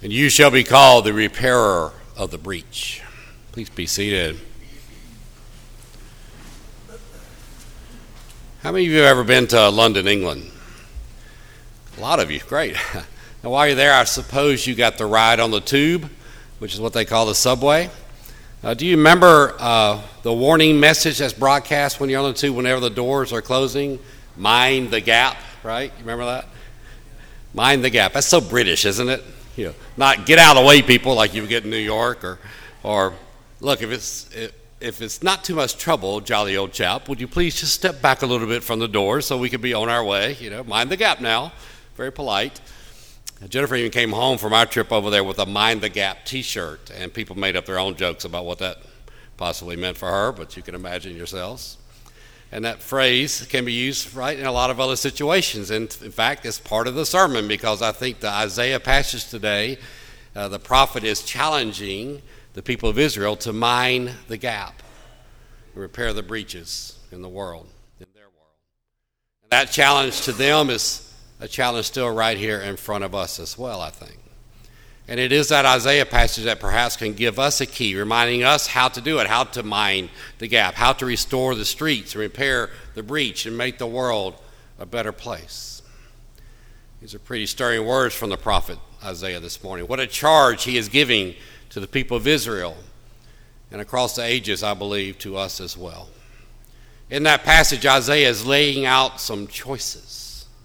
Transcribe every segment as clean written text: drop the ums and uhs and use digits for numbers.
And you shall be called the repairer of the breach. Please be seated. How many of you have ever been to London, England? A lot of you, great. Now while you're there, I suppose you got the ride on the tube, which is what they call the subway. Do you remember the warning message that's broadcast when you're on the tube whenever the doors are closing? Mind the gap, right? You remember that? Mind the gap. That's so British, isn't it? You know, not get out of the way, people, like you would get in New York, or look, if it's not too much trouble, jolly old chap, would you please just step back a little bit from the door so we could be on our way? You know, mind the gap now. Very polite. Jennifer even came home from our trip over there with a Mind the Gap t-shirt, and people made up their own jokes about what that possibly meant for her, but you can imagine yourselves. And that phrase can be used right in a lot of other situations. And in fact, it's part of the sermon, because I think the Isaiah passage today, the prophet is challenging the people of Israel to mind the gap, repair the breaches in the world, in their world. And that challenge to them is a challenge still right here in front of us as well, I think. And it is that Isaiah passage that perhaps can give us a key, reminding us how to do it, how to mind the gap, how to restore the streets and repair the breach and make the world a better place. These are pretty stirring words from the prophet Isaiah this morning. What a charge he is giving to the people of Israel, and across the ages, I believe, to us as well. In that passage, Isaiah is laying out some choices.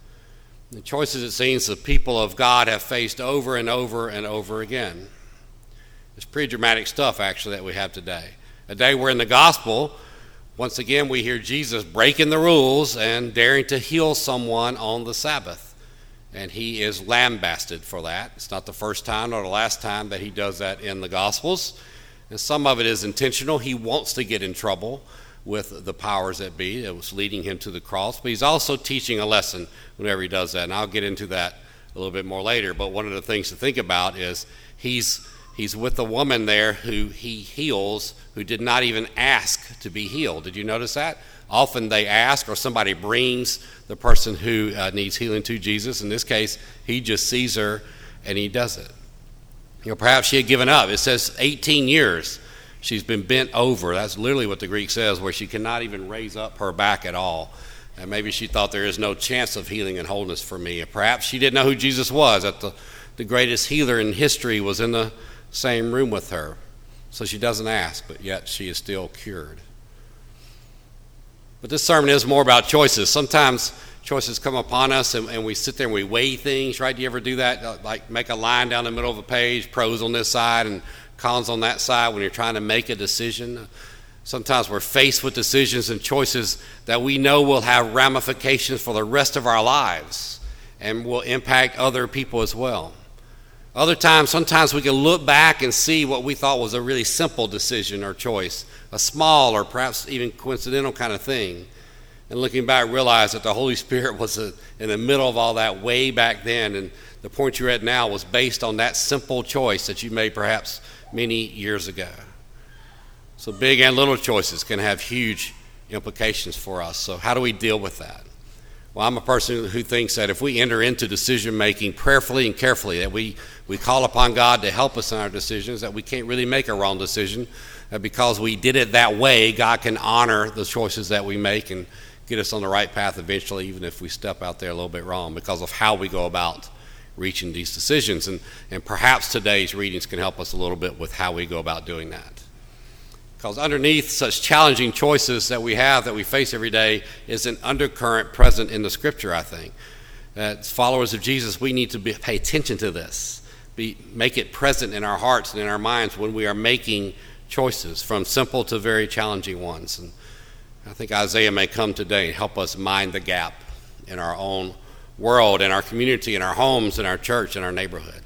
The choices, it seems, the people of God have faced over and over and over again. It's pretty dramatic stuff, actually, that we have today. A day where in the gospel, once again, we hear Jesus breaking the rules and daring to heal someone on the Sabbath. And he is lambasted for that. It's not the first time or the last time that he does that in the Gospels. And some of it is intentional. He wants to get in trouble with the powers that be that was leading him to the cross. But he's also teaching a lesson whenever he does that. And I'll get into that a little bit more later. But one of the things to think about is he's with a woman there who he heals, who did not even ask to be healed. Did you notice that? Often they ask, or somebody brings the person who needs healing to Jesus. In this case, he just sees her and he does it. You know, perhaps she had given up. It says 18 years she's been bent over. That's literally what the Greek says, where she cannot even raise up her back at all. And maybe she thought there is no chance of healing and wholeness for me. Perhaps she didn't know who Jesus was, that the greatest healer in history was in the same room with her. So she doesn't ask, but yet she is still cured. But this sermon is more about choices. Sometimes choices come upon us and we sit there and we weigh things, right? Do you ever do that? Like make a line down the middle of a page, pros on this side and cons on that side when you're trying to make a decision. Sometimes we're faced with decisions and choices that we know will have ramifications for the rest of our lives and will impact other people as well. Other times, sometimes we can look back and see what we thought was a really simple decision or choice, a small or perhaps even coincidental kind of thing. And looking back, realize that the Holy Spirit was in the middle of all that way back then, and the point you're at now was based on that simple choice that you made perhaps many years ago. So big and little choices can have huge implications for us. So how do we deal with that? Well, I'm a person who thinks that if we enter into decision-making prayerfully and carefully, that we call upon God to help us in our decisions, that we can't really make a wrong decision, that because we did it that way, God can honor the choices that we make and get us on the right path eventually, even if we step out there a little bit wrong, because of how we go about reaching these decisions. And perhaps today's readings can help us a little bit with how we go about doing that. Because underneath such challenging choices that we have, that we face every day, is an undercurrent present in the Scripture, I think. As followers of Jesus, we need to pay attention to this, make it present in our hearts and in our minds when we are making choices, from simple to very challenging ones. And I think Isaiah may come today and help us mind the gap in our own world, in our community, in our homes, in our church, in our neighborhood.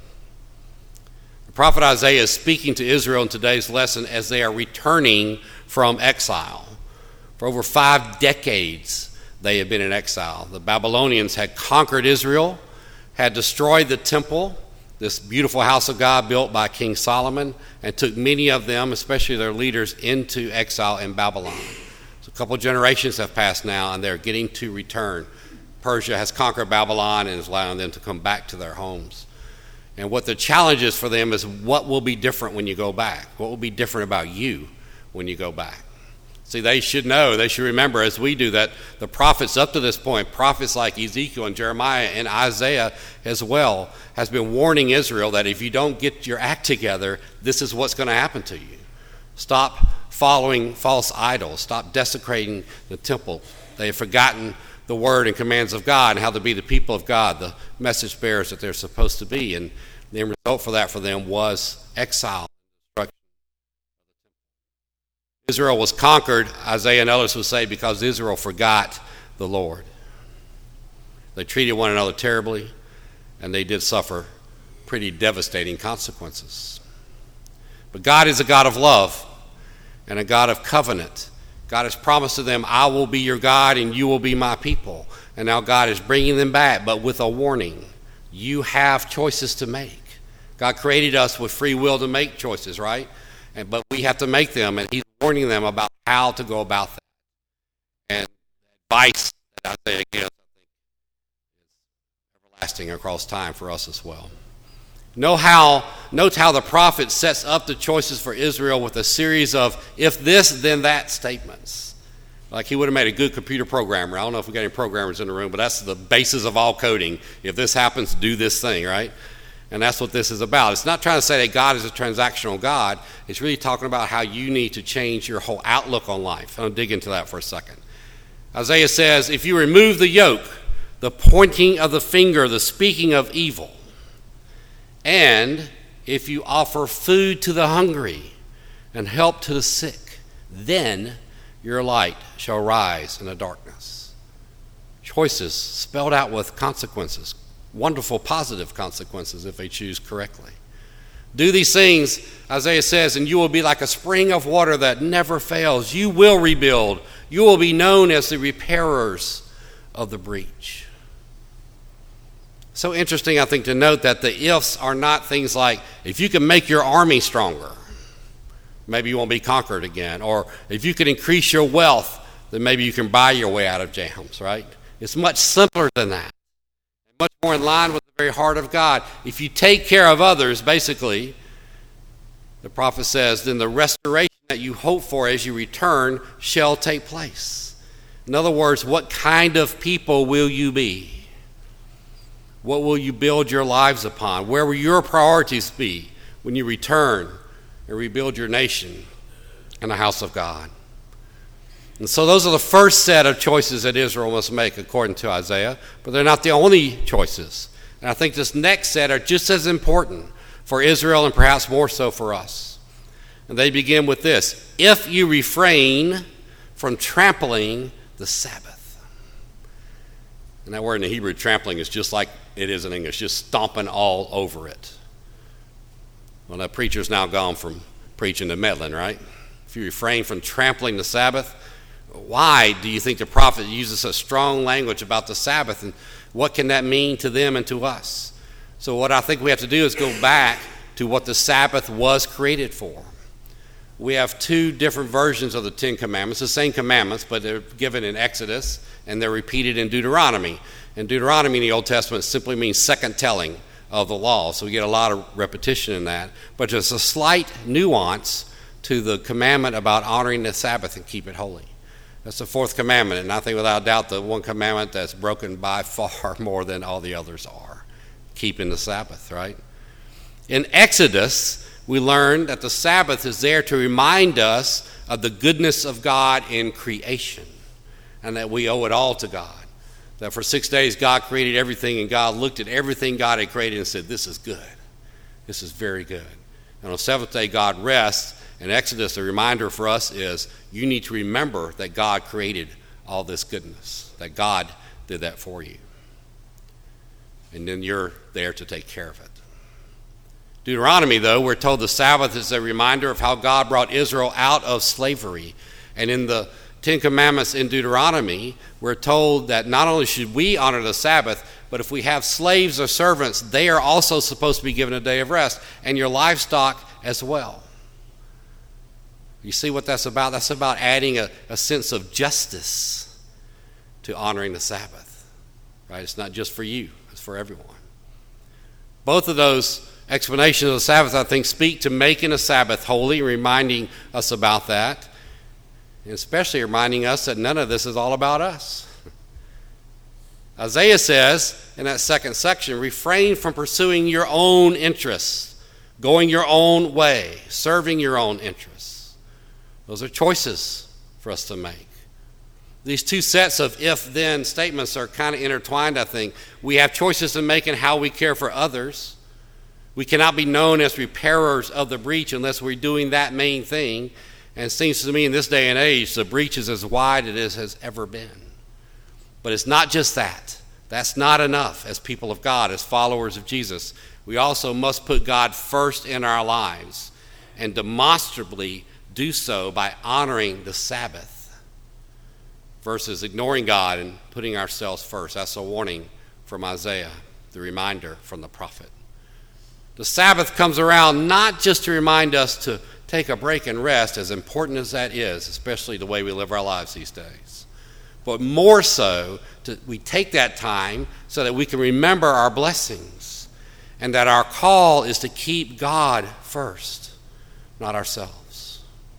The prophet Isaiah is speaking to Israel in today's lesson as they are returning from exile. For over 5 decades, they had been in exile. The Babylonians had conquered Israel, had destroyed the temple, this beautiful house of God built by King Solomon, and took many of them, especially their leaders, into exile in Babylon. So a couple generations have passed now, and they're getting to return. Persia has conquered Babylon and is allowing them to come back to their homes. And what the challenge is for them is what will be different when you go back? What will be different about you when you go back? See, they should know, they should remember, as we do, that the prophets up to this point, prophets like Ezekiel and Jeremiah and Isaiah as well, has been warning Israel that if you don't get your act together, this is what's going to happen to you. Stop following false idols. Stop desecrating the temple. They have forgotten the word and commands of God and how to be the people of God, the message bearers that they're supposed to be. And the end result for that for them was exile. Israel was conquered, Isaiah and others would say, because Israel forgot the Lord. They treated one another terribly, and they did suffer pretty devastating consequences. But God is a God of love and a God of covenant. God has promised to them, I will be your God and you will be my people. And now God is bringing them back, but with a warning. You have choices to make. God created us with free will to make choices, right? But we have to make them, and he's warning them about how to go about that. And the advice that Isaiah gives, I think, is everlasting across time for us as well. Note how the prophet sets up the choices for Israel with a series of if this, then that statements. Like he would have made a good computer programmer. I don't know if we got any programmers in the room, but that's the basis of all coding. If this happens, do this thing, right? And that's what this is about. It's not trying to say that God is a transactional God. It's really talking about how you need to change your whole outlook on life. I'll dig into that for a second. Isaiah says, if you remove the yoke, the pointing of the finger, the speaking of evil, and if you offer food to the hungry and help to the sick, then your light shall rise in the darkness. Choices spelled out with consequences, wonderful positive consequences if they choose correctly. Do these things, Isaiah says, and you will be like a spring of water that never fails. You will rebuild. You will be known as the repairers of the breach. So interesting, I think, to note that the ifs are not things like, if you can make your army stronger, maybe you won't be conquered again. Or if you can increase your wealth, then maybe you can buy your way out of jams, right? It's much simpler than that. Much more in line with the very heart of God. If you take care of others, basically, the prophet says, then the restoration that you hope for as you return shall take place. In other words, what kind of people will you be? What will you build your lives upon? Where will your priorities be when you return and rebuild your nation and the house of God? And so those are the first set of choices that Israel must make according to Isaiah, but they're not the only choices. And I think this next set are just as important for Israel and perhaps more so for us. And they begin with this: if you refrain from trampling the Sabbath. And that word in the Hebrew, trampling, is just like it is in English, just stomping all over it. Well, that preacher's now gone from preaching to meddling, right? If you refrain from trampling the Sabbath, why do you think the prophet uses such strong language about the Sabbath, and what can that mean to them and to us? So what I think we have to do is go back to what the Sabbath was created for. We have two different versions of the Ten Commandments, the same commandments, but they're given in Exodus and they're repeated in Deuteronomy. And Deuteronomy in the Old Testament simply means second telling of the law, so we get a lot of repetition in that. But there's a slight nuance to the commandment about honoring the Sabbath and keep it holy. That's the fourth commandment, and I think without doubt the one commandment that's broken by far more than all the others are, keeping the Sabbath, right? In Exodus, we learn that the Sabbath is there to remind us of the goodness of God in creation, and that we owe it all to God. That for 6 days God created everything, and God looked at everything God had created and said, this is good. This is very good. And on the seventh day God rests. In Exodus, the reminder for us is you need to remember that God created all this goodness, that God did that for you. And then you're there to take care of it. Deuteronomy, though, we're told the Sabbath is a reminder of how God brought Israel out of slavery. And in the Ten Commandments in Deuteronomy, we're told that not only should we honor the Sabbath, but if we have slaves or servants, they are also supposed to be given a day of rest, and your livestock as well. You see what that's about? That's about adding a sense of justice to honoring the Sabbath. Right? It's not just for you, it's for everyone. Both of those explanations of the Sabbath, I think, speak to making a Sabbath holy, reminding us about that, and especially reminding us that none of this is all about us. Isaiah says in that second section, refrain from pursuing your own interests, going your own way, serving your own interests. Those are choices for us to make. These two sets of if-then statements are kind of intertwined, I think. We have choices to make in how we care for others. We cannot be known as repairers of the breach unless we're doing that main thing. And it seems to me in this day and age, the breach is as wide as it has ever been. But it's not just that. That's not enough as people of God, as followers of Jesus. We also must put God first in our lives and demonstrably do so by honoring the Sabbath versus ignoring God and putting ourselves first. That's a warning from Isaiah, the reminder from the prophet. The Sabbath comes around not just to remind us to take a break and rest, as important as that is, especially the way we live our lives these days, but more so, we take that time so that we can remember our blessings and that our call is to keep God first, not ourselves.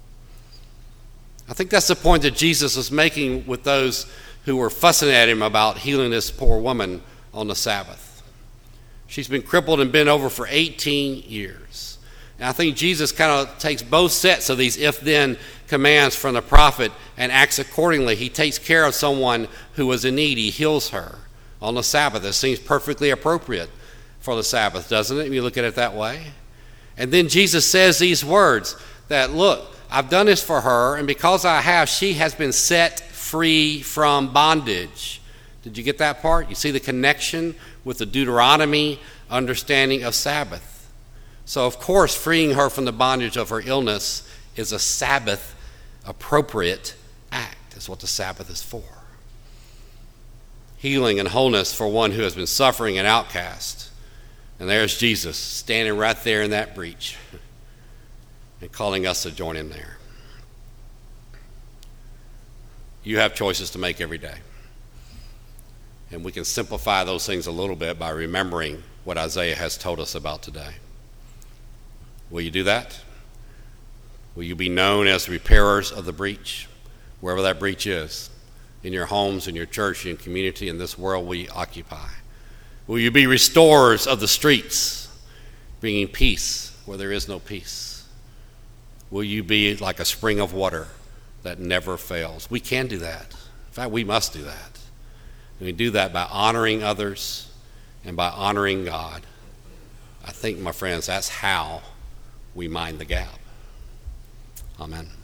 I think that's the point that Jesus was making with those who were fussing at him about healing this poor woman on the Sabbath. She's been crippled and bent over for 18 years. And I think Jesus kind of takes both sets of these if-then commands from the prophet and acts accordingly. He takes care of someone who was in need. He heals her on the Sabbath. It seems perfectly appropriate for the Sabbath, doesn't it, if you look at it that way? And then Jesus says these words that, look, I've done this for her, and because I have, she has been set free from bondage. Did you get that part? You see the connection with the Deuteronomy understanding of Sabbath. So, of course, freeing her from the bondage of her illness is a Sabbath-appropriate act. That's what the Sabbath is for. Healing and wholeness for one who has been suffering and outcast. And there's Jesus standing right there in that breach and calling us to join him there. You have choices to make every day. And we can simplify those things a little bit by remembering what Isaiah has told us about today. Will you do that? Will you be known as repairers of the breach, wherever that breach is, in your homes, in your church, in community, in this world we occupy? Will you be restorers of the streets, bringing peace where there is no peace? Will you be like a spring of water that never fails? We can do that. In fact, we must do that. And we do that by honoring others and by honoring God. I think, my friends, that's how we mind the gap. Amen.